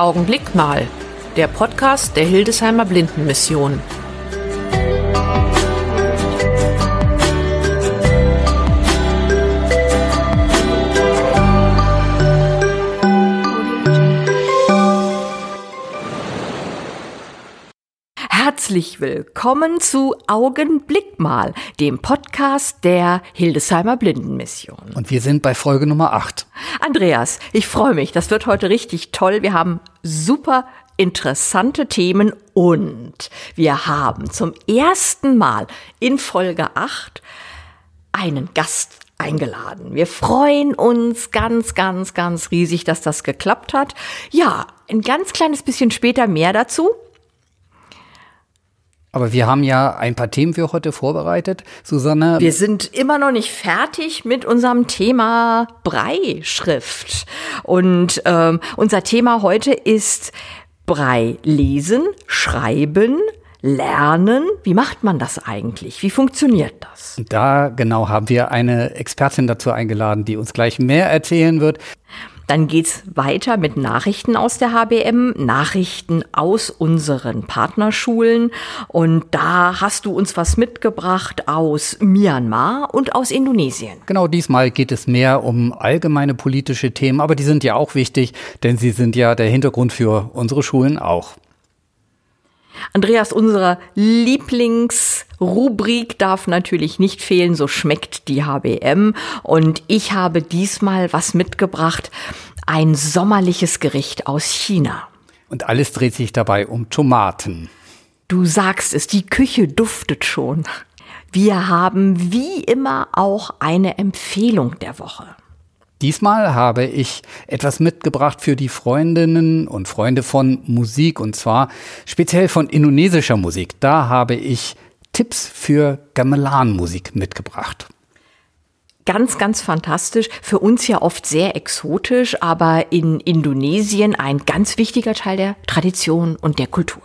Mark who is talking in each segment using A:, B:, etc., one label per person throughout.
A: Augenblick mal, der Podcast der Hildesheimer Blindenmission. Herzlich willkommen zu Augenblick mal, dem Podcast der Hildesheimer Blindenmission.
B: Und wir sind bei Folge Nummer 8.
A: Andreas, ich freue mich, das wird heute richtig toll. Wir haben super interessante Themen und wir haben zum ersten Mal in Folge 8 einen Gast eingeladen. Wir freuen uns ganz riesig, dass das geklappt hat. Ja, ein ganz kleines bisschen später mehr dazu.
B: Aber wir haben ja ein paar Themen für heute vorbereitet. Susanne?
A: Wir sind immer noch nicht fertig mit unserem Thema Brailleschrift. Und unser Thema heute ist Braille lesen, schreiben, lernen. Wie macht man das eigentlich? Wie funktioniert das?
B: Da genau haben wir eine Expertin dazu eingeladen, die uns gleich mehr erzählen wird.
A: Dann geht's weiter mit Nachrichten aus der HBM, Nachrichten aus unseren Partnerschulen. Und da hast du uns was mitgebracht aus Myanmar und aus Indonesien.
B: Genau, diesmal geht es mehr um allgemeine politische Themen, aber die sind ja auch wichtig, denn sie sind ja der Hintergrund für unsere Schulen auch.
A: Andreas, unsere Lieblingsrubrik darf natürlich nicht fehlen, so schmeckt die HBM. Und ich habe diesmal was mitgebracht, ein sommerliches Gericht aus China.
B: Und alles dreht sich dabei um Tomaten.
A: Du sagst es, die Küche duftet schon. Wir haben wie immer auch eine Empfehlung der Woche.
B: Diesmal habe ich etwas mitgebracht für die Freundinnen und Freunde von Musik, und zwar speziell von indonesischer Musik. Da habe ich Tipps für Gamelan-Musik mitgebracht.
A: Ganz fantastisch. Für uns ja oft sehr exotisch, aber in Indonesien ein ganz wichtiger Teil der Tradition und der Kultur.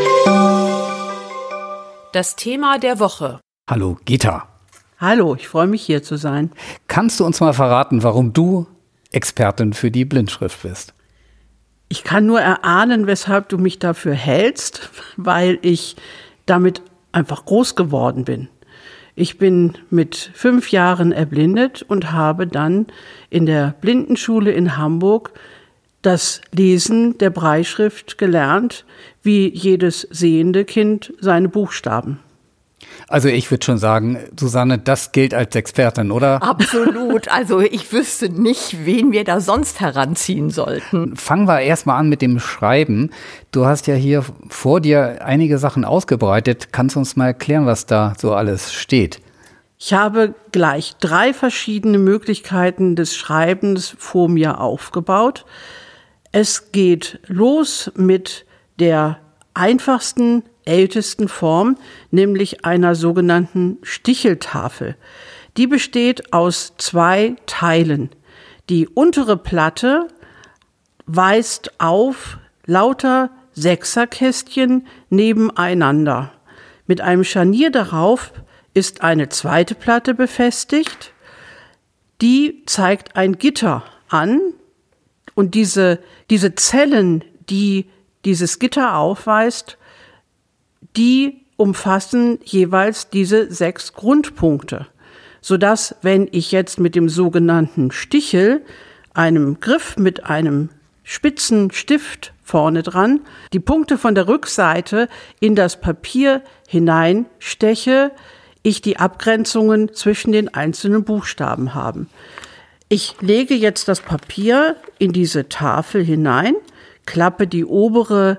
A: Das Thema der Woche.
B: Hallo, Gita.
C: Hallo, ich freue mich, hier zu sein.
B: Kannst du uns mal verraten, warum du Expertin für die Blindschrift bist?
C: Ich kann nur erahnen, weshalb du mich dafür hältst, weil ich damit einfach groß geworden bin. Ich bin mit 5 Jahren erblindet und habe dann in der Blindenschule in Hamburg das Lesen der Brailleschrift gelernt, wie jedes sehende Kind seine Buchstaben.
B: Also ich würde schon sagen, Susanne, das gilt als Expertin, oder?
A: Absolut. Also ich wüsste nicht, wen wir da sonst heranziehen sollten.
B: Fangen wir erstmal an mit dem Schreiben. Du hast ja hier vor dir einige Sachen ausgebreitet. Kannst du uns mal erklären, was da so alles steht?
C: Ich habe gleich 3 verschiedene Möglichkeiten des Schreibens vor mir aufgebaut. Es geht los mit der einfachsten, ältesten Form, nämlich einer sogenannten Sticheltafel. Die besteht aus 2 Teilen. Die untere Platte weist auf lauter Sechserkästchen nebeneinander. Mit einem Scharnier darauf ist eine zweite Platte befestigt. Die zeigt ein Gitter an und diese Zellen, die dieses Gitter aufweist, die umfassen jeweils diese 6 Grundpunkte, sodass, wenn ich jetzt mit dem sogenannten Stichel, einem Griff mit einem spitzen Stift vorne dran, die Punkte von der Rückseite in das Papier hineinsteche, ich die Abgrenzungen zwischen den einzelnen Buchstaben habe. Ich lege jetzt das Papier in diese Tafel hinein, klappe die obere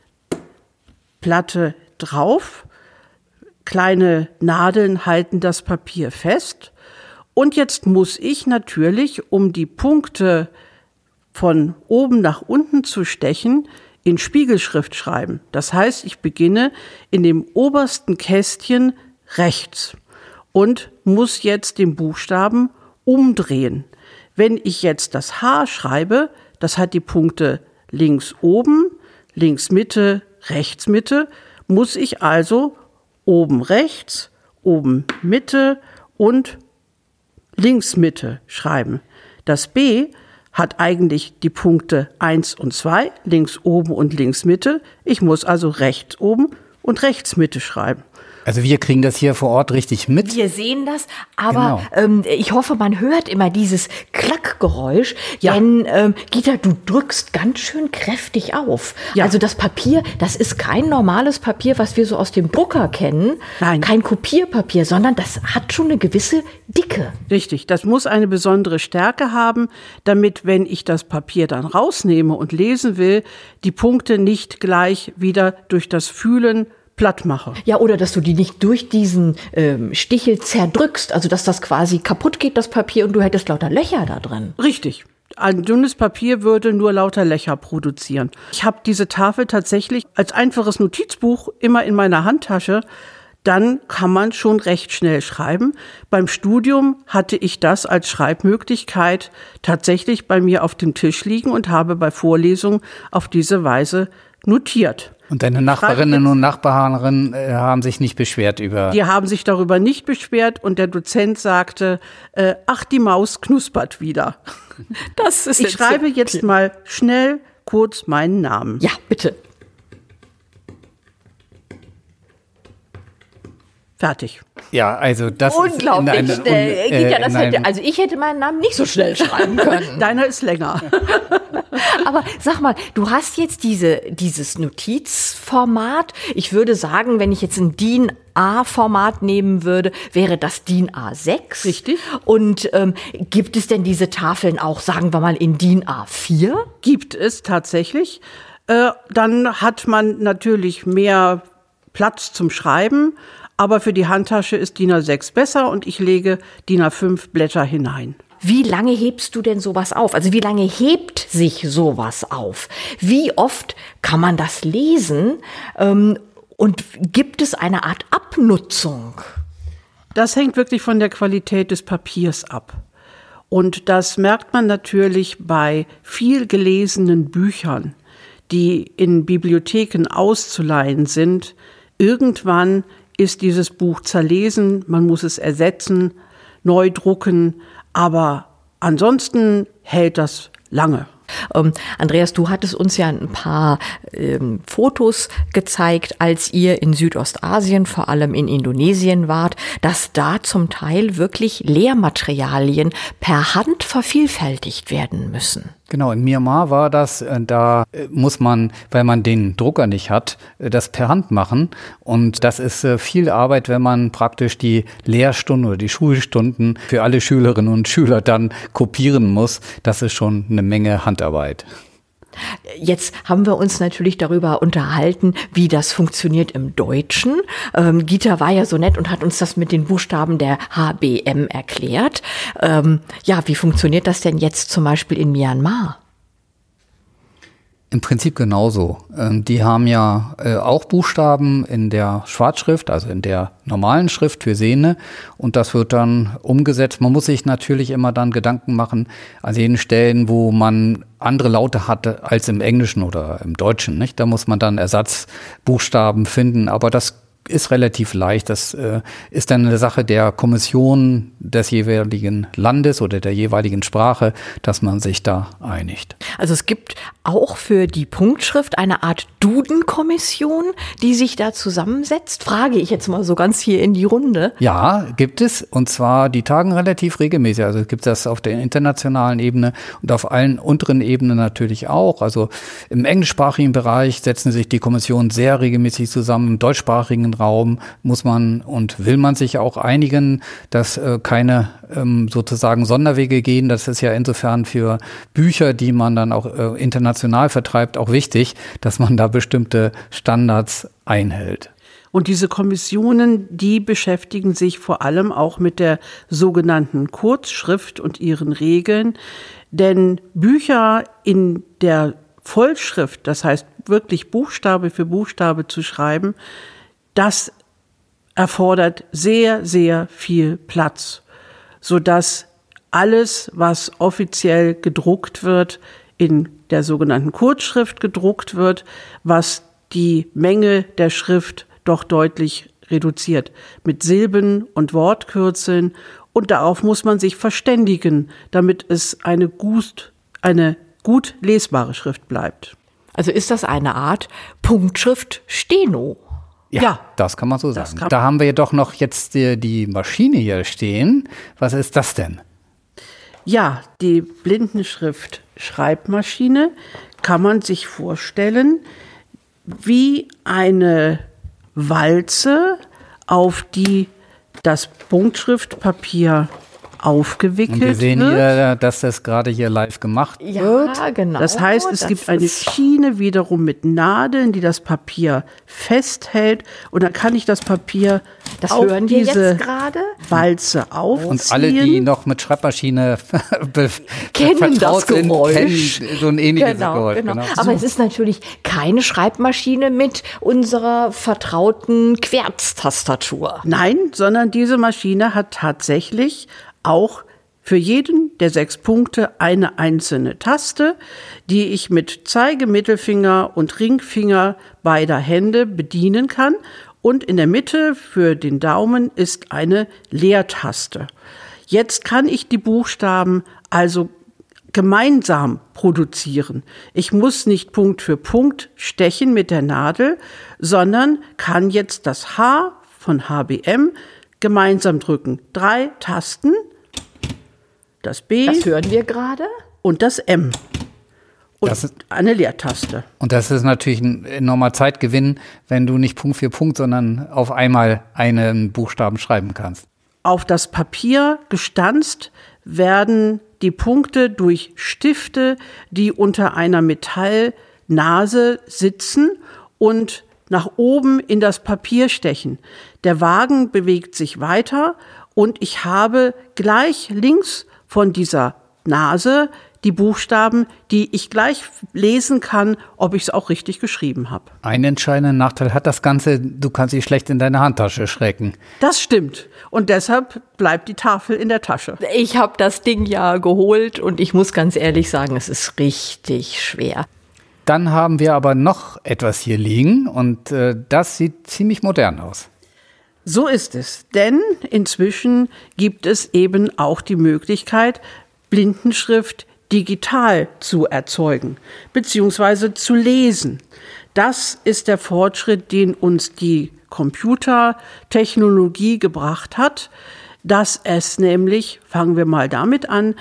C: Platte drauf, kleine Nadeln halten das Papier fest und jetzt muss ich natürlich, um die Punkte von oben nach unten zu stechen, in Spiegelschrift schreiben. Das heißt, ich beginne in dem obersten Kästchen rechts und muss jetzt den Buchstaben umdrehen. Wenn ich jetzt das H schreibe, das hat die Punkte links oben, links Mitte, rechts Mitte, muss ich also oben rechts, oben Mitte und links Mitte schreiben. Das B hat eigentlich die Punkte 1 und 2, links oben und links Mitte. Ich muss also rechts oben und rechts Mitte schreiben.
B: Also wir kriegen das hier vor Ort richtig mit.
A: Wir sehen das, aber ich hoffe, man hört immer dieses Klackgeräusch, denn Gita, du drückst ganz schön kräftig auf. Ja. Also das Papier, das ist kein normales Papier, was wir so aus dem Drucker kennen.
C: Nein.
A: Kein Kopierpapier, sondern das hat schon eine gewisse Dicke.
C: Richtig, das muss eine besondere Stärke haben, damit, wenn ich das Papier dann rausnehme und lesen will, die Punkte nicht gleich wieder durch das Fühlen platt mache.
A: Ja, oder dass du die nicht durch diesen Stichel zerdrückst, also dass das quasi kaputt geht, das Papier, und du hättest lauter Löcher da drin.
C: Richtig. Ein dünnes Papier würde nur lauter Löcher produzieren. Ich habe diese Tafel tatsächlich als einfaches Notizbuch immer in meiner Handtasche. Dann kann man schon recht schnell schreiben. Beim Studium hatte ich das als Schreibmöglichkeit tatsächlich bei mir auf dem Tisch liegen und habe bei Vorlesungen auf diese Weise notiert.
B: Und deine Nachbarinnen und Nachbarn haben sich nicht beschwert über...
C: Die haben sich darüber nicht beschwert und der Dozent sagte, ach, die Maus knuspert wieder.
A: Das ist
C: ich schreibe jetzt mal schnell kurz meinen Namen.
A: Ja, bitte.
C: Fertig.
B: Ja, also das
A: unglaublich
B: ist
A: schnell. Also ich hätte meinen Namen nicht so schnell schreiben können.
C: Deiner ist länger.
A: Aber sag mal, du hast jetzt dieses Notizformat. Ich würde sagen, wenn ich jetzt ein DIN A-Format nehmen würde, wäre das DIN A6.
C: Richtig.
A: Und gibt es denn diese Tafeln auch, sagen wir mal, in DIN A4?
C: Gibt es tatsächlich. Dann hat man natürlich mehr Platz zum Schreiben. Aber für die Handtasche ist DIN A6 besser und ich lege DIN A5 Blätter hinein.
A: Wie lange hebst du denn sowas auf? Also wie lange hebt sich sowas auf? Wie oft kann man das lesen? Und gibt es eine Art Abnutzung?
C: Das hängt wirklich von der Qualität des Papiers ab. Und das merkt man natürlich bei viel gelesenen Büchern, die in Bibliotheken auszuleihen sind. Irgendwann ist dieses Buch zerlesen, man muss es ersetzen, neu drucken, aber ansonsten hält das lange.
A: Andreas, du hattest uns ja ein paar Fotos gezeigt, als ihr in Südostasien, vor allem in Indonesien wart, dass da zum Teil wirklich Lehrmaterialien per Hand vervielfältigt werden müssen.
B: Genau, in Myanmar war das, da muss man, weil man den Drucker nicht hat, das per Hand machen. Und das ist viel Arbeit, wenn man praktisch die Lehrstunden oder die Schulstunden für alle Schülerinnen und Schüler dann kopieren muss. Das ist schon eine Menge Handarbeit.
A: Jetzt haben wir uns natürlich darüber unterhalten, wie das funktioniert im Deutschen. Gita war ja so nett und hat uns das mit den Buchstaben der HBM erklärt. Wie funktioniert das denn jetzt zum Beispiel in Myanmar?
B: Im Prinzip genauso. Die haben ja auch Buchstaben in der Schwarzschrift, also in der normalen Schrift für Sehende. Und das wird dann umgesetzt. Man muss sich natürlich immer dann Gedanken machen an den Stellen, wo man andere Laute hatte als im Englischen oder im Deutschen, nicht? Da muss man dann Ersatzbuchstaben finden. Aber das ist relativ leicht. Das ist dann eine Sache der Kommission des jeweiligen Landes oder der jeweiligen Sprache, dass man sich da einigt.
A: Also es gibt auch für die Punktschrift eine Art Duden-Kommission, die sich da zusammensetzt? Frage ich jetzt mal so ganz hier in die Runde.
B: Ja, gibt es. Und zwar, die tagen relativ regelmäßig. Also gibt es das auf der internationalen Ebene und auf allen unteren Ebenen natürlich auch. Also im englischsprachigen Bereich setzen sich die Kommissionen sehr regelmäßig zusammen. Im deutschsprachigen Raum muss man und will man sich auch einigen, dass keine sozusagen Sonderwege gehen. Das ist ja insofern für Bücher, die man dann auch international vertreibt, auch wichtig, dass man da bestimmte Standards einhält.
C: Und diese Kommissionen, die beschäftigen sich vor allem auch mit der sogenannten Kurzschrift und ihren Regeln. Denn Bücher in der Vollschrift, das heißt wirklich Buchstabe für Buchstabe zu schreiben, das erfordert sehr, sehr viel Platz, sodass alles, was offiziell gedruckt wird, in der sogenannten Kurzschrift gedruckt wird, was die Menge der Schrift doch deutlich reduziert, mit Silben und Wortkürzeln. Und darauf muss man sich verständigen, damit es eine gut eine gut lesbare Schrift bleibt.
A: Also ist das eine Art Punktschrift Steno?
B: Ja, das kann man so sagen. Da haben wir jedoch noch jetzt die Maschine hier stehen. Was ist das denn?
C: Ja, die Blindenschrift Schreibmaschine kann man sich vorstellen wie eine Walze, auf die das Punktschriftpapier aufgewickelt
B: Und wir sehen
C: wird.
B: hier, dass das gerade hier live gemacht wird.
A: Ja, genau.
C: Das heißt, es gibt eine Schiene wiederum mit Nadeln, die das Papier festhält. Und dann kann ich das Papier
A: Das
C: auf
A: hören wir
C: diese
A: jetzt gerade.
C: Walze aufziehen.
B: Und alle, die noch mit Schreibmaschine
A: Kennen
B: vertraut
A: das Geräusch.
B: sind, kennen so ein ähnliches Geräusch.
A: Genau. Aber es ist natürlich keine Schreibmaschine mit unserer vertrauten Querztastatur.
C: Nein, sondern diese Maschine hat tatsächlich auch für jeden der 6 Punkte eine einzelne Taste, die ich mit Zeige-, Mittelfinger und Ringfinger beider Hände bedienen kann. Und in der Mitte für den Daumen ist eine Leertaste. Jetzt kann ich die Buchstaben also gemeinsam produzieren. Ich muss nicht Punkt für Punkt stechen mit der Nadel, sondern kann jetzt das H von HBM gemeinsam drücken. 3 Tasten, das B
A: Das hören wir gerade.
C: und das M. Und
B: Das ist-
C: eine Leertaste.
B: Und das ist natürlich ein enormer Zeitgewinn, wenn du nicht Punkt für Punkt, sondern auf einmal einen Buchstaben schreiben kannst.
C: Auf das Papier gestanzt werden die Punkte durch Stifte, die unter einer Metallnase sitzen und nach oben in das Papier stechen. Der Wagen bewegt sich weiter und ich habe gleich links von dieser Nase die Buchstaben, die ich gleich lesen kann, ob ich es auch richtig geschrieben habe.
B: Einen entscheidenden Nachteil hat das Ganze, du kannst sie schlecht in deine Handtasche schrecken.
C: Das stimmt. Und deshalb bleibt die Tafel in der Tasche.
A: Ich habe das Ding ja geholt und ich muss ganz ehrlich sagen, es ist richtig schwer.
B: Dann haben wir aber noch etwas hier liegen und das sieht ziemlich modern aus.
C: So ist es, denn inzwischen gibt es eben auch die Möglichkeit, Blindenschrift digital zu erzeugen bzw. zu lesen. Das ist der Fortschritt, den uns die Computertechnologie gebracht hat, dass es nämlich, fangen wir mal damit an,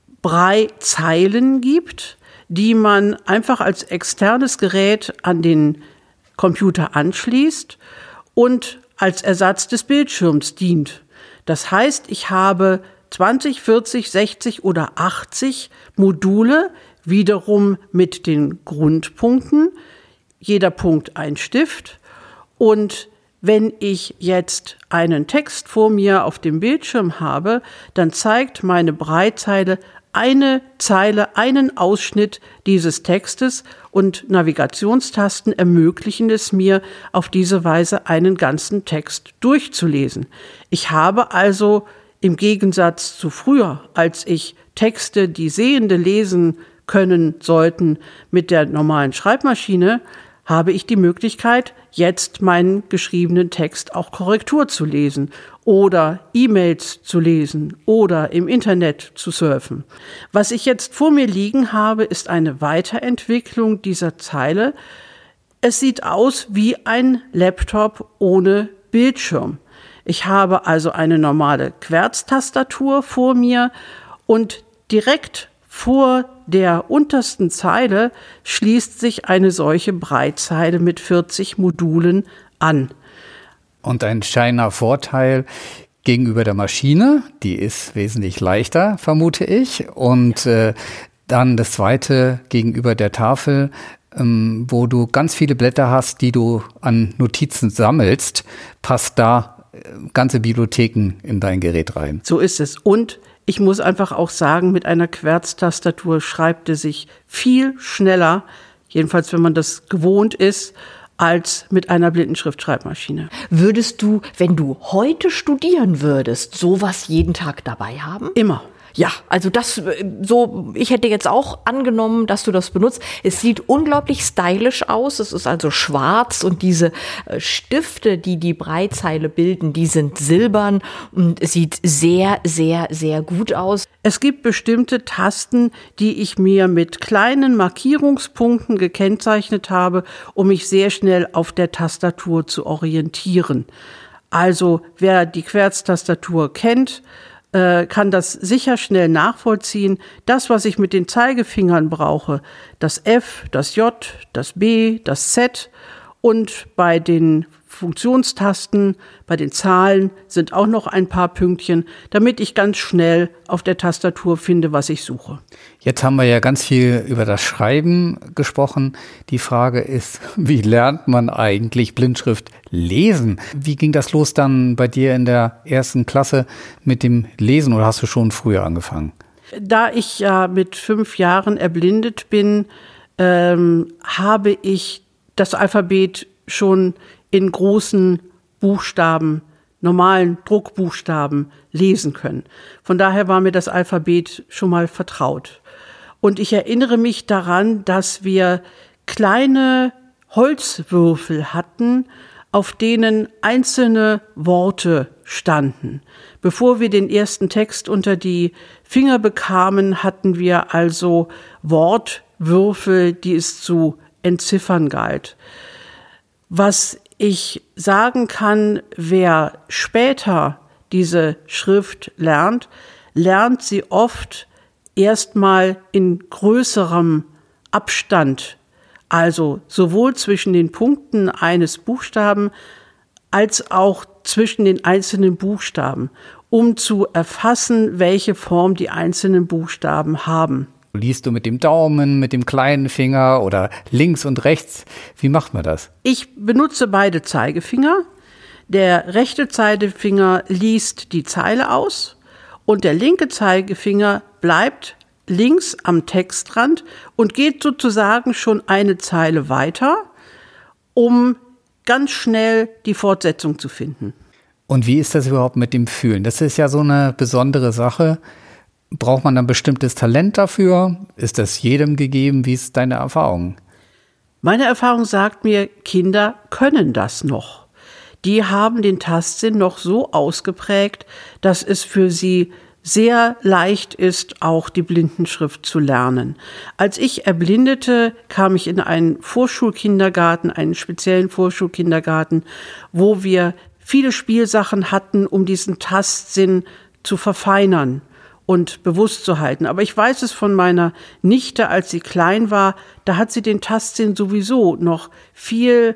C: Braillezeilen gibt, die man einfach als externes Gerät an den Computer anschließt und als Ersatz des Bildschirms dient. Das heißt, ich habe 20, 40, 60 oder 80 Module, wiederum mit den Grundpunkten, jeder Punkt ein Stift. Und wenn ich jetzt einen Text vor mir auf dem Bildschirm habe, dann zeigt meine Braillezeile eine Zeile, einen Ausschnitt dieses Textes und Navigationstasten ermöglichen es mir, auf diese Weise einen ganzen Text durchzulesen. Ich habe also im Gegensatz zu früher, als ich Texte, die Sehende lesen können sollten, mit der normalen Schreibmaschine, habe ich die Möglichkeit, jetzt meinen geschriebenen Text auch Korrektur zu lesen oder E-Mails zu lesen oder im Internet zu surfen. Was ich jetzt vor mir liegen habe, ist eine Weiterentwicklung dieser Zeile. Es sieht aus wie ein Laptop ohne Bildschirm. Ich habe also eine normale Querztastatur vor mir und direkt vor der untersten Zeile schließt sich eine solche Braillezeile mit 40 Modulen an.
B: Und ein entscheidender Vorteil gegenüber der Maschine, die ist wesentlich leichter, vermute ich. Und dann das Zweite gegenüber der Tafel, wo du ganz viele Blätter hast, die du an Notizen sammelst, passt da ganze Bibliotheken in dein Gerät rein.
C: So ist es. Und ich muss einfach auch sagen, mit einer Querztastatur schreibt es sich viel schneller, jedenfalls wenn man das gewohnt ist, als mit einer Blindenschriftschreibmaschine.
A: Würdest du, wenn du heute studieren würdest, sowas jeden Tag dabei haben?
C: Immer.
A: Ja, also ich hätte jetzt auch angenommen, dass du das benutzt. Es sieht unglaublich stylisch aus. Es ist also schwarz und diese Stifte, die die Breitzeile bilden, die sind silbern und es sieht sehr, sehr, sehr gut aus.
C: Es gibt bestimmte Tasten, die ich mir mit kleinen Markierungspunkten gekennzeichnet habe, um mich sehr schnell auf der Tastatur zu orientieren. Also wer die Querztastatur kennt, kann das sicher schnell nachvollziehen. Das, was ich mit den Zeigefingern brauche, das F, das J, das B, das Z und bei den Funktionstasten, bei den Zahlen sind auch noch ein paar Pünktchen, damit ich ganz schnell auf der Tastatur finde, was ich suche.
B: Jetzt haben wir ja ganz viel über das Schreiben gesprochen. Die Frage ist, wie lernt man eigentlich Blindschrift lesen? Wie ging das los dann bei dir in der 1. Klasse mit dem Lesen oder hast du schon früher angefangen?
C: Da ich ja mit 5 Jahren erblindet bin, habe ich das Alphabet schon in großen Buchstaben, normalen Druckbuchstaben lesen können. Von daher war mir das Alphabet schon mal vertraut. Und ich erinnere mich daran, dass wir kleine Holzwürfel hatten, auf denen einzelne Worte standen. Bevor wir den ersten Text unter die Finger bekamen, hatten wir also Wortwürfel, die es zu entziffern galt. Was ich sagen kann, wer später diese Schrift lernt, lernt sie oft erstmal in größerem Abstand, also sowohl zwischen den Punkten eines Buchstaben als auch zwischen den einzelnen Buchstaben, um zu erfassen, welche Form die einzelnen Buchstaben haben.
B: Liest du mit dem Daumen, mit dem kleinen Finger oder links und rechts? Wie macht man das?
C: Ich benutze beide Zeigefinger. Der rechte Zeigefinger liest die Zeile aus und der linke Zeigefinger bleibt links am Textrand und geht sozusagen schon eine Zeile weiter, um ganz schnell die Fortsetzung zu finden.
B: Und wie ist das überhaupt mit dem Fühlen? Das ist ja so eine besondere Sache. Braucht man ein bestimmtes Talent dafür? Ist das jedem gegeben? Wie ist deine Erfahrung?
C: Meine Erfahrung sagt mir, Kinder können das noch. Die haben den Tastsinn noch so ausgeprägt, dass es für sie sehr leicht ist, auch die Blindenschrift zu lernen. Als ich erblindete, kam ich in einen Vorschulkindergarten, einen speziellen Vorschulkindergarten, wo wir viele Spielsachen hatten, um diesen Tastsinn zu verfeinern und bewusst zu halten. Aber ich weiß es von meiner Nichte, als sie klein war, da hat sie den Tastsinn sowieso noch viel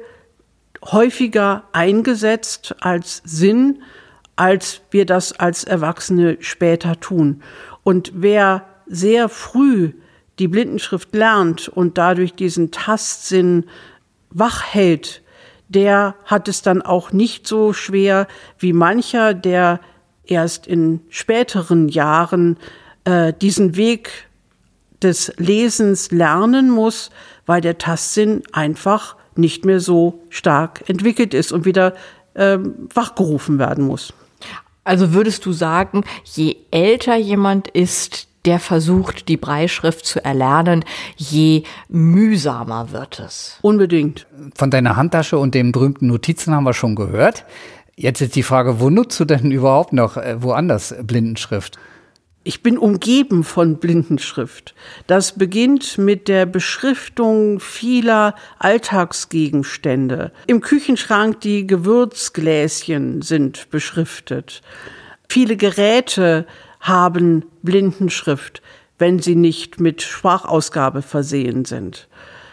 C: häufiger eingesetzt als Sinn, als wir das als Erwachsene später tun. Und wer sehr früh die Blindenschrift lernt und dadurch diesen Tastsinn wach hält, der hat es dann auch nicht so schwer wie mancher, der erst in späteren Jahren diesen Weg des Lesens lernen muss, weil der Tastsinn einfach nicht mehr so stark entwickelt ist und wieder wachgerufen werden muss.
A: Also würdest du sagen, je älter jemand ist, der versucht, die Brailleschrift zu erlernen, je mühsamer wird es?
C: Unbedingt.
B: Von deiner Handtasche und den berühmten Notizen haben wir schon gehört. Jetzt ist die Frage, wo nutzt du denn überhaupt noch woanders Blindenschrift?
C: Ich bin umgeben von Blindenschrift. Das beginnt mit der Beschriftung vieler Alltagsgegenstände. Im Küchenschrank die Gewürzgläschen sind beschriftet. Viele Geräte haben Blindenschrift, wenn sie nicht mit Sprachausgabe versehen sind.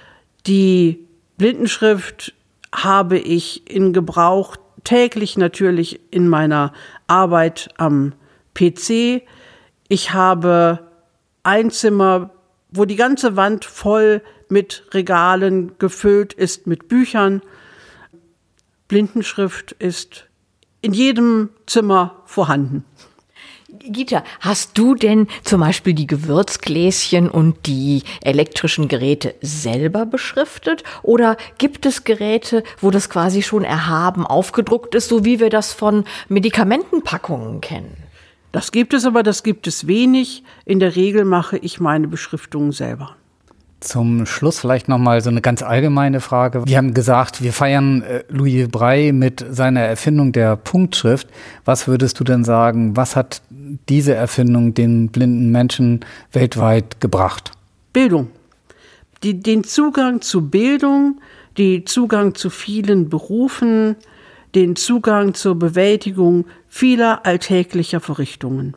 C: Die Blindenschrift habe ich in Gebrauch täglich natürlich in meiner Arbeit am PC. Ich habe ein Zimmer, wo die ganze Wand voll mit Regalen gefüllt ist mit Büchern. Blindenschrift ist in jedem Zimmer vorhanden.
A: Gita, hast du denn zum Beispiel die Gewürzgläschen und die elektrischen Geräte selber beschriftet? Oder gibt es Geräte, wo das quasi schon erhaben aufgedruckt ist, so wie wir das von Medikamentenpackungen kennen?
C: Das gibt es, aber das gibt es wenig. In der Regel mache ich meine Beschriftungen selber.
B: Zum Schluss vielleicht nochmal so eine ganz allgemeine Frage. Wir haben gesagt, wir feiern Louis Braille mit seiner Erfindung der Punktschrift. Was würdest du denn sagen, was hat diese Erfindung den blinden Menschen weltweit gebracht?
C: Bildung. Den Zugang zu Bildung, den Zugang zu vielen Berufen, den Zugang zur Bewältigung vieler alltäglicher Verrichtungen.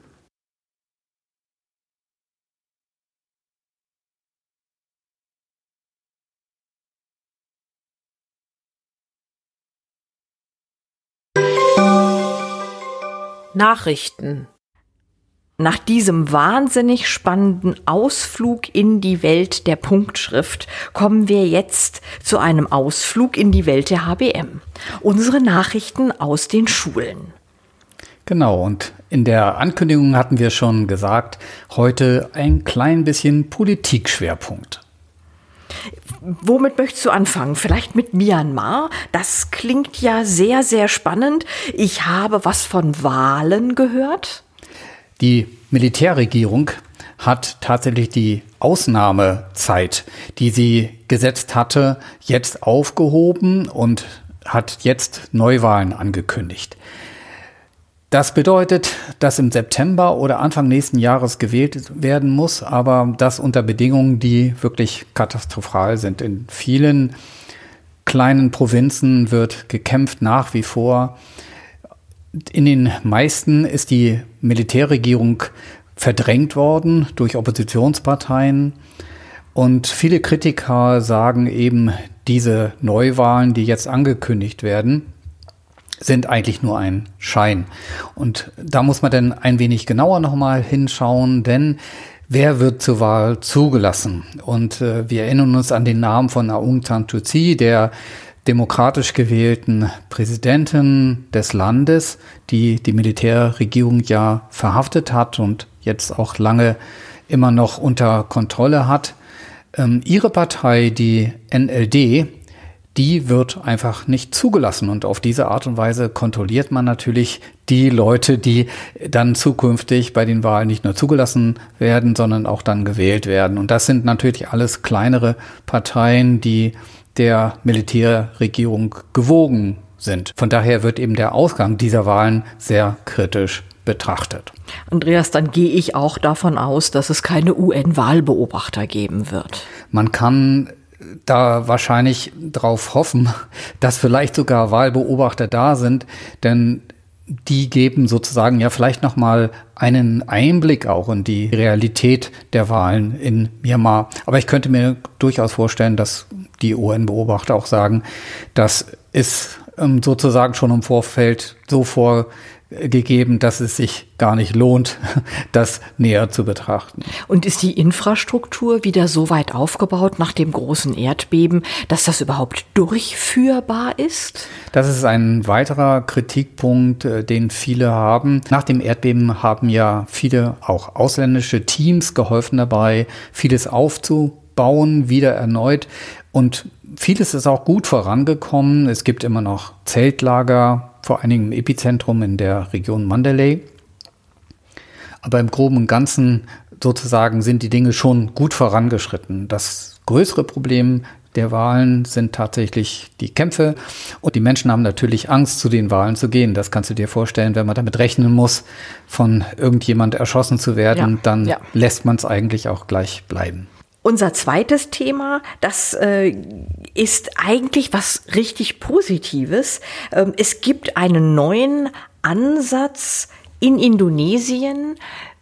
A: Nachrichten. Nach diesem wahnsinnig spannenden Ausflug in die Welt der Punktschrift kommen wir jetzt zu einem Ausflug in die Welt der HBM. Unsere Nachrichten aus den Schulen.
B: Genau, und in der Ankündigung hatten wir schon gesagt, heute ein klein bisschen Politikschwerpunkt.
A: Womit möchtest du anfangen? Vielleicht mit Myanmar? Das klingt ja sehr, sehr spannend. Ich habe was von Wahlen gehört.
B: Die Militärregierung hat tatsächlich die Ausnahmezeit, die sie gesetzt hatte, jetzt aufgehoben und hat jetzt Neuwahlen angekündigt. Das bedeutet, dass im September oder Anfang nächsten Jahres gewählt werden muss, aber das unter Bedingungen, die wirklich katastrophal sind. In vielen kleinen Provinzen wird gekämpft nach wie vor. In den meisten ist die Militärregierung verdrängt worden durch Oppositionsparteien. Und viele Kritiker sagen eben, diese Neuwahlen, die jetzt angekündigt werden, sind eigentlich nur ein Schein. Und da muss man dann ein wenig genauer nochmal hinschauen, denn wer wird zur Wahl zugelassen? Und wir erinnern uns an den Namen von Aung San Suu Kyi, der demokratisch gewählten Präsidentin des Landes, die die Militärregierung ja verhaftet hat und jetzt auch lange immer noch unter Kontrolle hat. Ihre Partei, die NLD, die wird einfach nicht zugelassen. Und auf diese Art und Weise kontrolliert man natürlich die Leute, die dann zukünftig bei den Wahlen nicht nur zugelassen werden, sondern auch dann gewählt werden. Und das sind natürlich alles kleinere Parteien, die der Militärregierung gewogen sind. Von daher wird eben der Ausgang dieser Wahlen sehr kritisch betrachtet.
A: Andreas, dann gehe ich auch davon aus, dass es keine UN-Wahlbeobachter geben wird.
B: Man kann da wahrscheinlich drauf hoffen, dass vielleicht sogar Wahlbeobachter da sind, denn die geben sozusagen ja vielleicht nochmal einen Einblick auch in die Realität der Wahlen in Myanmar. Aber ich könnte mir durchaus vorstellen, dass die UN-Beobachter auch sagen, das ist sozusagen schon im Vorfeld so vorgegeben, dass es sich gar nicht lohnt, das näher zu betrachten.
A: Und ist die Infrastruktur wieder so weit aufgebaut nach dem großen Erdbeben, dass das überhaupt durchführbar ist?
B: Das ist ein weiterer Kritikpunkt, den viele haben. Nach dem Erdbeben haben ja viele auch ausländische Teams geholfen dabei, vieles aufzubauen, wieder erneut. Und vieles ist auch gut vorangekommen. Es gibt immer noch Zeltlager, vor allen Dingen im Epizentrum in der Region Mandalay. Aber im Groben und Ganzen sozusagen sind die Dinge schon gut vorangeschritten. Das größere Problem der Wahlen sind tatsächlich die Kämpfe. Und die Menschen haben natürlich Angst, zu den Wahlen zu gehen. Das kannst du dir vorstellen, wenn man damit rechnen muss, von irgendjemand erschossen zu werden, dann lässt man es eigentlich auch gleich bleiben.
A: Unser zweites Thema, das ist eigentlich was richtig Positives. Es gibt einen neuen Ansatz in Indonesien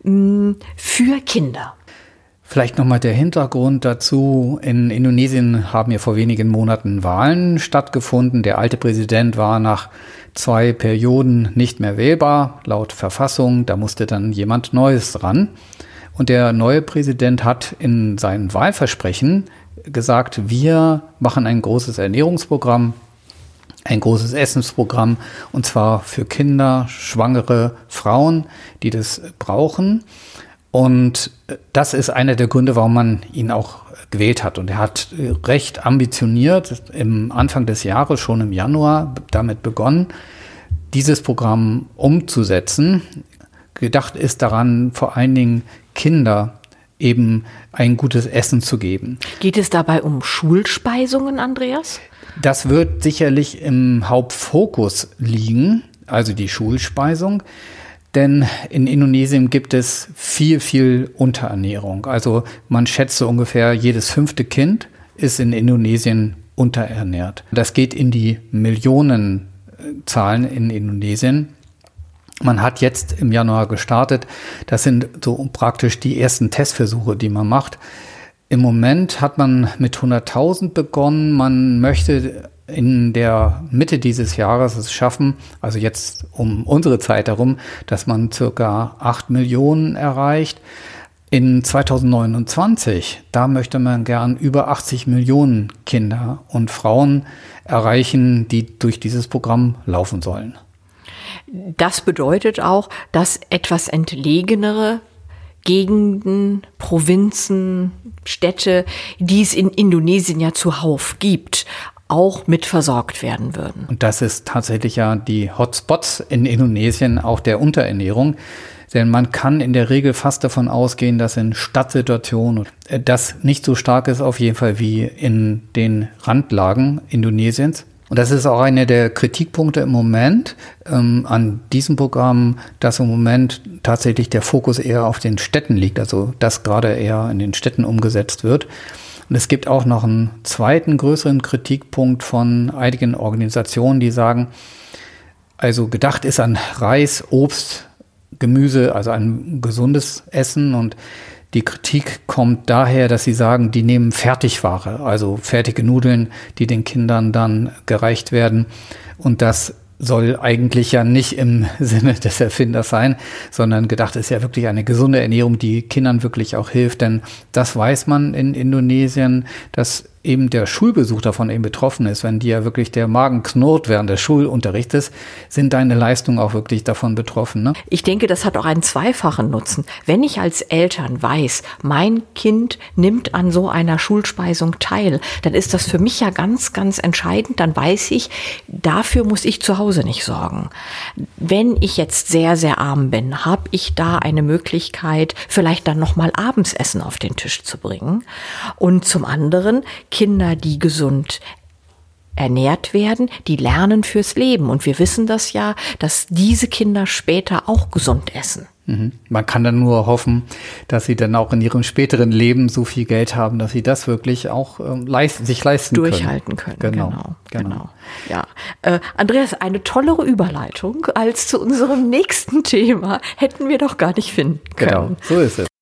A: für Kinder.
B: Vielleicht nochmal der Hintergrund dazu. In Indonesien haben ja vor wenigen Monaten Wahlen stattgefunden. Der alte Präsident war nach 2 Perioden nicht mehr wählbar, laut Verfassung. Da musste dann jemand Neues ran. Und der neue Präsident hat in seinem Wahlversprechen gesagt, wir machen ein großes Ernährungsprogramm, ein großes Essensprogramm, und zwar für Kinder, schwangere Frauen, die das brauchen. Und das ist einer der Gründe, warum man ihn auch gewählt hat. Und er hat recht ambitioniert im Anfang des Jahres, schon im Januar, damit begonnen, dieses Programm umzusetzen. gedacht ist daran, vor allen Dingen Kinder eben ein gutes Essen zu geben.
A: Geht es dabei um Schulspeisungen, Andreas?
B: Das wird sicherlich im Hauptfokus liegen, also die Schulspeisung. Denn in Indonesien gibt es viel Unterernährung. Also man schätzt so ungefähr, jedes 5. Kind ist in Indonesien unterernährt. Das geht in die Millionenzahlen in Indonesien. Man hat jetzt im Januar gestartet. Das sind so praktisch die ersten Testversuche, die man macht. Im Moment hat man mit 100.000 begonnen. Man möchte in der Mitte dieses Jahres es schaffen, also jetzt um unsere Zeit herum, dass man circa 8 Millionen erreicht. In 2029, da möchte man gern über 80 Millionen Kinder und Frauen erreichen, die durch dieses Programm laufen sollen.
A: Das bedeutet auch, dass etwas entlegenere Gegenden, Provinzen, Städte, die es in Indonesien ja zuhauf gibt, auch mit versorgt werden würden.
B: Und das ist tatsächlich ja die Hotspots in Indonesien, auch der Unterernährung. Denn man kann in der Regel fast davon ausgehen, dass in Stadtsituationen das nicht so stark ist, auf jeden Fall wie in den Randlagen Indonesiens. Und das ist auch einer der Kritikpunkte im Moment an diesem Programm, dass im Moment tatsächlich der Fokus eher auf den Städten liegt, also dass gerade eher in den Städten umgesetzt wird. Und es gibt auch noch einen zweiten größeren Kritikpunkt von einigen Organisationen, die sagen, also gedacht ist an Reis, Obst, Gemüse, also ein gesundes Essen, und die Kritik kommt daher, dass sie sagen, die nehmen Fertigware, also fertige Nudeln, die den Kindern dann gereicht werden, und das soll eigentlich ja nicht im Sinne des Erfinders sein, sondern gedacht ist ja wirklich eine gesunde Ernährung, die Kindern wirklich auch hilft, denn das weiß man in Indonesien, dass eben der Schulbesuch davon eben betroffen ist. Wenn dir wirklich der Magen knurrt während des Schulunterrichtes, sind deine Leistungen auch wirklich davon betroffen, ne?
A: Ich denke, das hat auch einen zweifachen Nutzen. Wenn ich als Eltern weiß, mein Kind nimmt an so einer Schulspeisung teil, dann ist das für mich ja ganz entscheidend. Dann weiß ich, dafür muss ich zu Hause nicht sorgen. Wenn ich jetzt sehr arm bin, habe ich da eine Möglichkeit, vielleicht dann noch mal abends Essen auf den Tisch zu bringen. Und zum anderen, Kinder, die gesund ernährt werden, die lernen fürs Leben. Und wir wissen das ja, dass diese Kinder später auch gesund essen.
B: Man kann dann nur hoffen, dass sie dann auch in ihrem späteren Leben so viel Geld haben, dass sie das wirklich auch sich leisten
A: durchhalten können. Genau. Ja. Andreas, eine tollere Überleitung als zu unserem nächsten Thema hätten wir doch gar nicht finden können.
B: Genau, so ist es.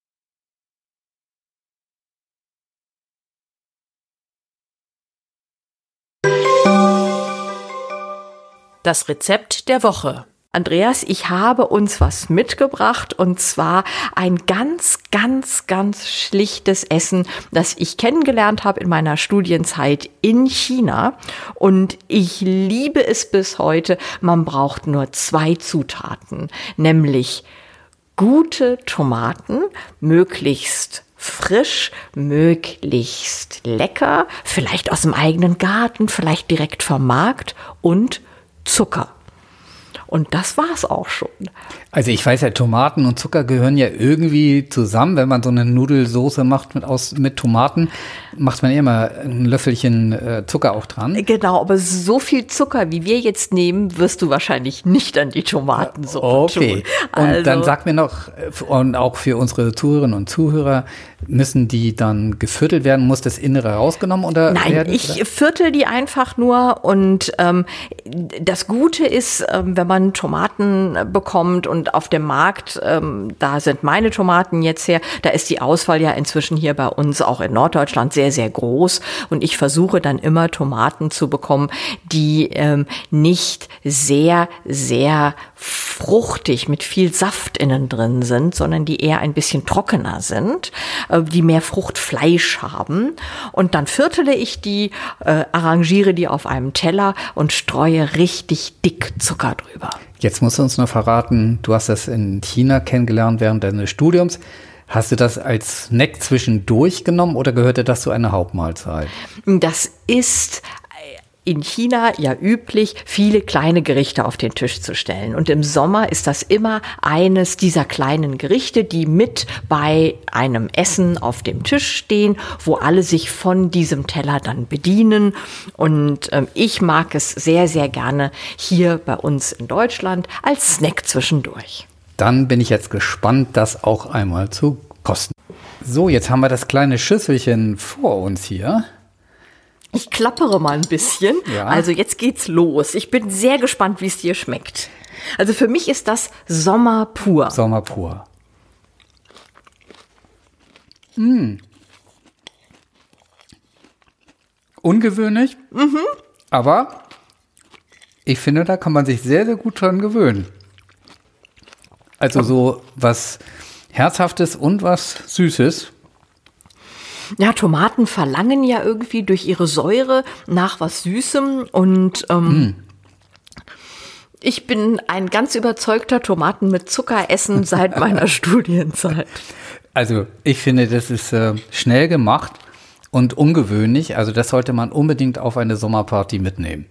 A: Das Rezept der Woche. Andreas, ich habe uns was mitgebracht, und zwar ein ganz schlichtes Essen, das ich kennengelernt habe in meiner Studienzeit in China, und ich liebe es bis heute. Man braucht nur 2 Zutaten, nämlich gute Tomaten, möglichst frisch, möglichst lecker, vielleicht aus dem eigenen Garten, vielleicht direkt vom Markt, und Zucker. Und das war's auch schon.
B: Also ich weiß ja, Tomaten und Zucker gehören ja irgendwie zusammen. Wenn man so eine Nudelsoße macht mit Tomaten, macht man immer ein Löffelchen Zucker auch dran.
A: Genau, aber so viel Zucker, wie wir jetzt nehmen, wirst du wahrscheinlich nicht an die Tomatensuppe
B: okay.
A: tun. Also,
B: und dann sag mir noch, und auch für unsere Zuhörerinnen und Zuhörer, müssen die dann geviertelt werden? Muss das Innere rausgenommen oder
A: Nein,
B: werden?
A: Ich viertel die einfach nur, und das Gute ist, wenn man Tomaten bekommt und auf dem Markt, da sind meine Tomaten jetzt her, da ist die Auswahl ja inzwischen hier bei uns auch in Norddeutschland sehr groß, und ich versuche dann immer Tomaten zu bekommen, die nicht sehr fruchtig mit viel Saft innen drin sind, sondern die eher ein bisschen trockener sind, die mehr Fruchtfleisch haben. Und dann viertele ich die, arrangiere die auf einem Teller und streue richtig dick Zucker drüber.
B: Jetzt musst du uns noch verraten, du hast das in China kennengelernt während deines Studiums. Hast du das als Snack zwischendurch genommen oder gehörte das zu einer Hauptmahlzeit?
A: Das ist in China ja üblich, viele kleine Gerichte auf den Tisch zu stellen. Und im Sommer ist das immer eines dieser kleinen Gerichte, die mit bei einem Essen auf dem Tisch stehen, wo alle sich von diesem Teller dann bedienen. Und ich mag es sehr, sehr gerne hier bei uns in Deutschland als Snack zwischendurch.
B: Dann bin ich jetzt gespannt, das auch einmal zu kosten. So, jetzt haben wir das kleine Schüsselchen vor uns hier.
A: Ich klappere mal ein bisschen.
B: Ja.
A: Also jetzt geht's los. Ich bin sehr gespannt, wie es dir schmeckt. Also für mich ist das Sommer pur.
B: Sommer pur. Ungewöhnlich, aber ich finde, da kann man sich sehr, sehr gut dran gewöhnen. Also so was Herzhaftes und was Süßes.
A: Ja, Tomaten verlangen ja irgendwie durch ihre Säure nach was Süßem und ich bin ein ganz überzeugter Tomaten mit Zucker essen seit meiner Studienzeit.
B: Also ich finde, das ist schnell gemacht und ungewöhnlich. Also das sollte man unbedingt auf eine Sommerparty mitnehmen.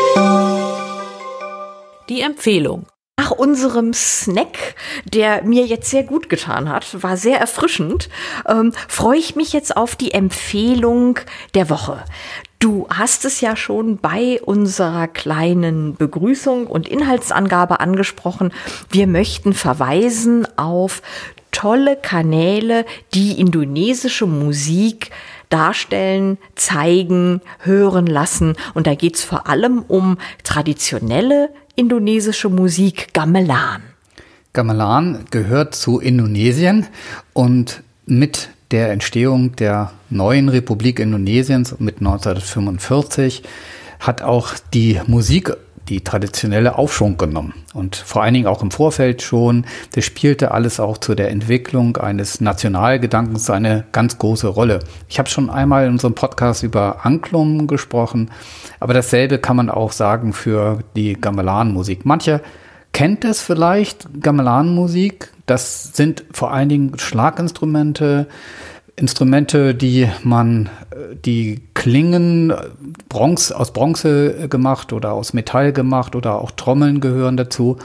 D: Die Empfehlung.
A: Nach unserem Snack, der mir jetzt sehr gut getan hat, war sehr erfrischend, freue ich mich jetzt auf die Empfehlung der Woche. Du hast es ja schon bei unserer kleinen Begrüßung und Inhaltsangabe angesprochen. Wir möchten verweisen auf tolle Kanäle, die indonesische Musik darstellen, zeigen, hören lassen. Und da geht es vor allem um traditionelle indonesische Musik, Gamelan.
B: Gamelan gehört zu Indonesien und mit der Entstehung der neuen Republik Indonesiens mit 1945 hat auch die Musik die traditionelle Aufschwung genommen. Und vor allen Dingen auch im Vorfeld schon, das spielte alles auch zu der Entwicklung eines Nationalgedankens eine ganz große Rolle. Ich habe schon einmal in unserem Podcast über Angklung gesprochen, aber dasselbe kann man auch sagen für die Gamelan-Musik. Manche kennt es vielleicht, Gamelan-Musik, das sind vor allen Dingen Schlaginstrumente, Instrumente, die klingen aus Bronze gemacht oder aus Metall gemacht oder auch Trommeln gehören dazu.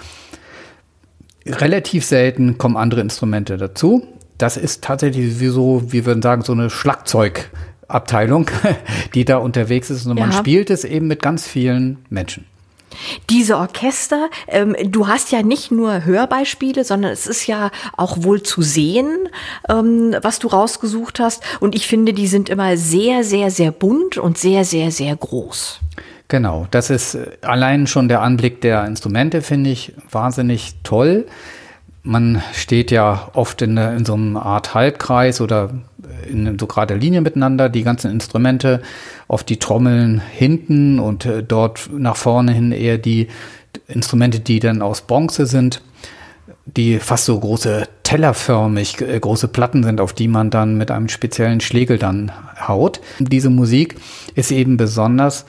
B: Relativ selten kommen andere Instrumente dazu. Das ist tatsächlich wie so, wir würden sagen, so eine Schlagzeugabteilung, die da unterwegs ist. Und man spielt es eben mit ganz vielen Menschen.
A: Diese Orchester, du hast ja nicht nur Hörbeispiele, sondern es ist ja auch wohl zu sehen, was du rausgesucht hast. Und ich finde, die sind immer sehr, sehr, sehr bunt und sehr, sehr, sehr groß.
B: Genau, das ist allein schon der Anblick der Instrumente, finde ich, wahnsinnig toll. Man steht ja oft in so einer Art Halbkreis oder in so gerade Linie miteinander, die ganzen Instrumente, oft die Trommeln hinten und dort nach vorne hin eher die Instrumente, die dann aus Bronze sind, die fast so große tellerförmig, große Platten sind, auf die man dann mit einem speziellen Schlegel dann haut. Diese Musik ist eben besonders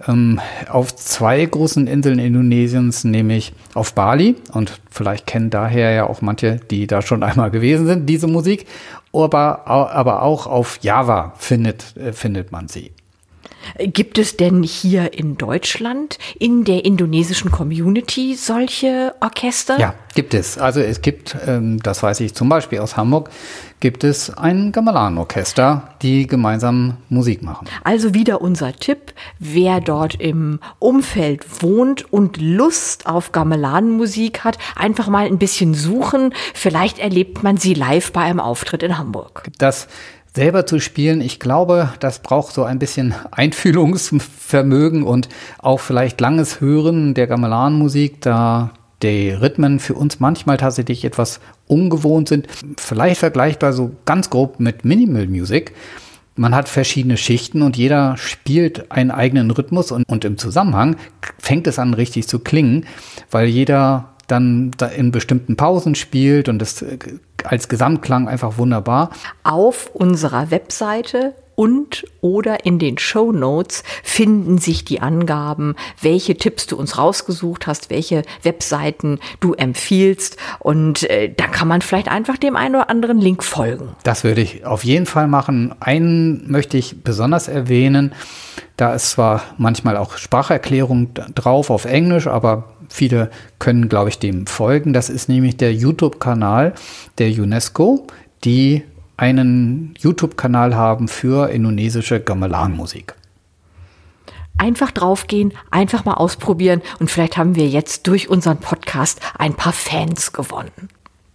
B: auf zwei großen Inseln Indonesiens, nämlich auf Bali, und vielleicht kennen daher ja auch manche, die da schon einmal gewesen sind, diese Musik, aber auch auf Java findet man sie.
A: Gibt es denn hier in Deutschland in der indonesischen Community solche Orchester?
B: Ja, gibt es. Also es gibt, das weiß ich zum Beispiel aus Hamburg, gibt es ein Gamelan-Orchester, die gemeinsam Musik machen.
A: Also wieder unser Tipp, wer dort im Umfeld wohnt und Lust auf Gamelan-Musik hat, einfach mal ein bisschen suchen. Vielleicht erlebt man sie live bei einem Auftritt in Hamburg.
B: Das selber zu spielen, ich glaube, das braucht so ein bisschen Einfühlungsvermögen und auch vielleicht langes Hören der Gamelan-Musik, da die Rhythmen für uns manchmal tatsächlich etwas ungewohnt sind. Vielleicht vergleichbar so ganz grob mit Minimal Music. Man hat verschiedene Schichten und jeder spielt einen eigenen Rhythmus und im Zusammenhang fängt es an richtig zu klingen, weil jeder dann in bestimmten Pausen spielt und das als Gesamtklang einfach wunderbar.
A: Auf unserer Webseite und oder in den Shownotes finden sich die Angaben, welche Tipps du uns rausgesucht hast, welche Webseiten du empfiehlst, und da kann man vielleicht einfach dem einen oder anderen Link folgen.
B: Das würde ich auf jeden Fall machen. Einen möchte ich besonders erwähnen. Da ist zwar manchmal auch Spracherklärung drauf auf Englisch, aber viele können, glaube ich, dem folgen. Das ist nämlich der YouTube-Kanal der UNESCO, die einen YouTube-Kanal haben für indonesische Gamelan-Musik.
A: Einfach draufgehen, einfach mal ausprobieren und vielleicht haben wir jetzt durch unseren Podcast ein paar Fans gewonnen.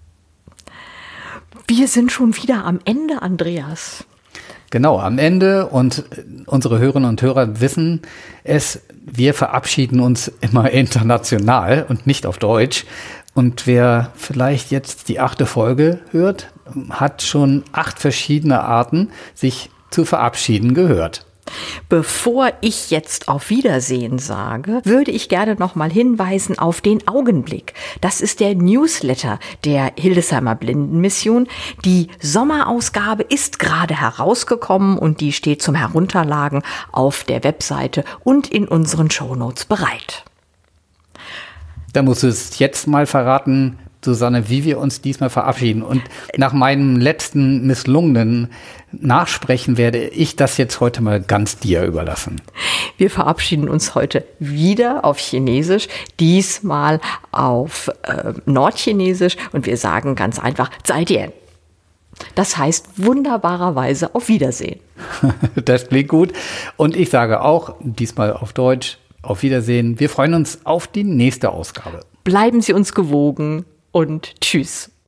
A: Wir sind schon wieder am Ende, Andreas.
B: Genau, am Ende, und unsere Hörerinnen und Hörer wissen es, wir verabschieden uns immer international und nicht auf Deutsch. Und wer vielleicht jetzt die 8. Folge hört, hat schon 8 verschiedene Arten, sich zu verabschieden gehört.
A: Bevor ich jetzt auf Wiedersehen sage, würde ich gerne noch mal hinweisen auf den Augenblick. Das ist der Newsletter der Hildesheimer Blindenmission. Die Sommerausgabe ist gerade herausgekommen und die steht zum Herunterladen auf der Webseite und in unseren Shownotes bereit.
B: Da musst du es jetzt mal verraten, Susanne, wie wir uns diesmal verabschieden. Und nach meinem letzten misslungenen Nachsprechen werde ich das jetzt heute mal ganz dir überlassen.
A: Wir verabschieden uns heute wieder auf Chinesisch, diesmal auf Nordchinesisch, und wir sagen ganz einfach Zaijian. Das heißt wunderbarerweise auf Wiedersehen.
B: Das klingt gut. Und ich sage auch diesmal auf Deutsch auf Wiedersehen. Wir freuen uns auf die nächste Ausgabe.
A: Bleiben Sie uns gewogen und tschüss.